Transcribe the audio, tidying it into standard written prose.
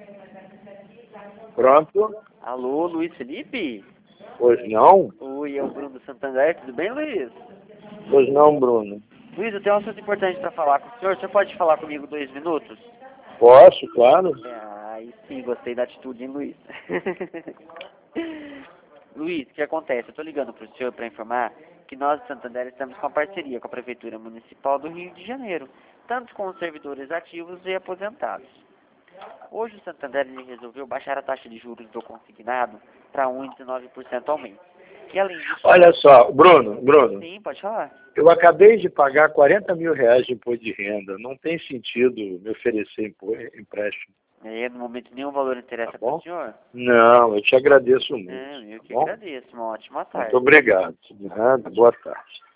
Pronto? Alô, Luiz Felipe? Pois não? Oi, é o Bruno do Santander, tudo bem, Luiz? Pois não, Bruno. Luiz, eu tenho um assunto importante para falar com o senhor. Você pode falar comigo 2 minutos? Posso, claro. Aí sim, gostei da atitude, hein, Luiz? Luiz, o que acontece? Eu estou ligando para o senhor para informar que nós, de Santander, estamos com a parceria com a Prefeitura Municipal do Rio de Janeiro, tanto com os servidores ativos e aposentados. Hoje o Santander ele resolveu baixar a taxa de juros do consignado para 1,19% ao mês. E além disso... Olha só, Bruno, Sim, pode falar. eu acabei de pagar 40 mil reais de imposto de renda. Não tem sentido me oferecer empréstimo. No momento nenhum valor interessa para o senhor? Não, eu te agradeço muito. Eu que Tá bom? agradeço. Uma ótima tarde. Muito obrigado. Boa tarde.